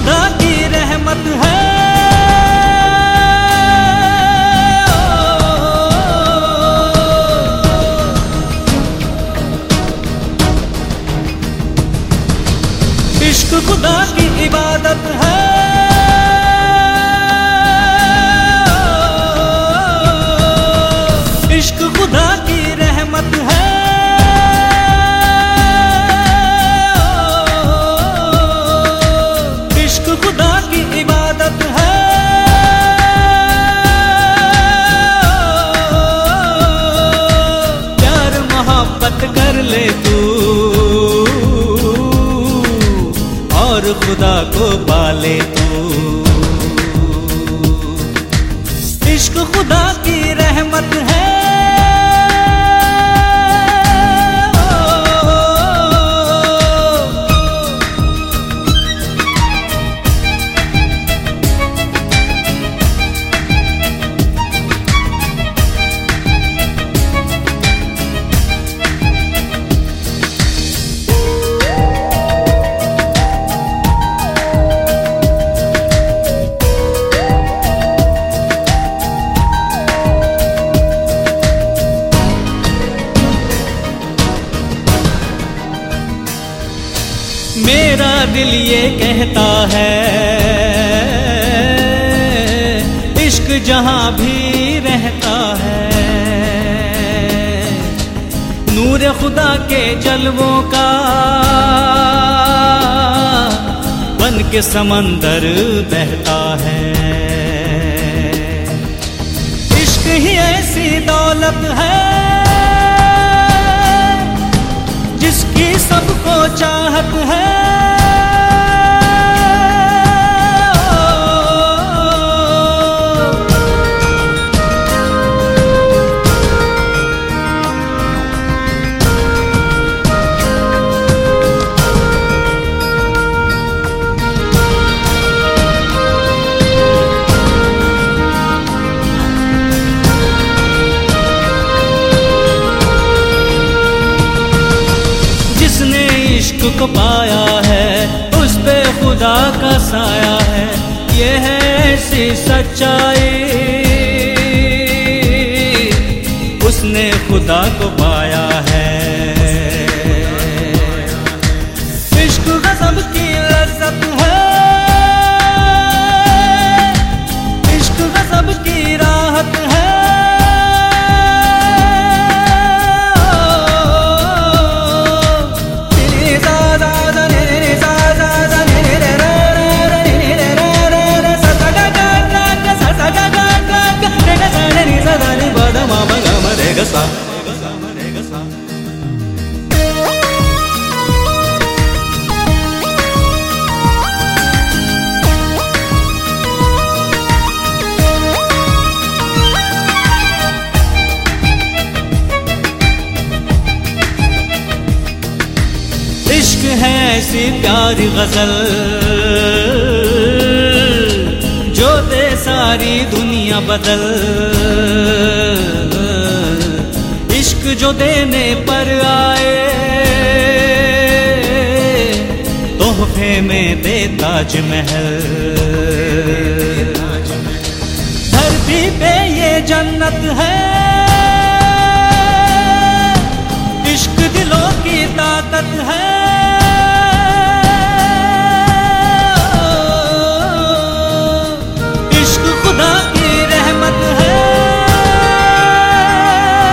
खुदा की रहमत है। इश्क खुदा की इबादत है। इश्क खुदा की रहमत है। इश्क खुदा की इबादत है। प्यार मोहब्बत कर ले तू और खुदा को पाले तू। इश्क खुदा की रहमत है। मेरा दिल ये कहता है इश्क जहां भी रहता है, नूर खुदा के जलवों का बन के समंदर बहता है। इश्क ही ऐसी दौलत है जिसकी सबको चाहत है। जिसने इश्क को पाया है उस पे खुदा का साया है, ये है ऐसी सच्चाई। उसने खुदा को पाया है। इश्क गज़ब की लज़्ज़त है, इश्क गज़ब की राहत है। इश्क है ऐसी प्यारी गजल जो दे सारी दुनिया बदल। इश्क जो देने पर आए तोहफे में दे ताजमहल। धरती पे ये जन्नत है, इश्क दिलों की ताकत है। इश्क खुदा की रहमत है।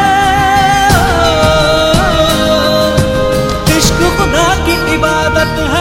इश्क खुदा की इबादत है।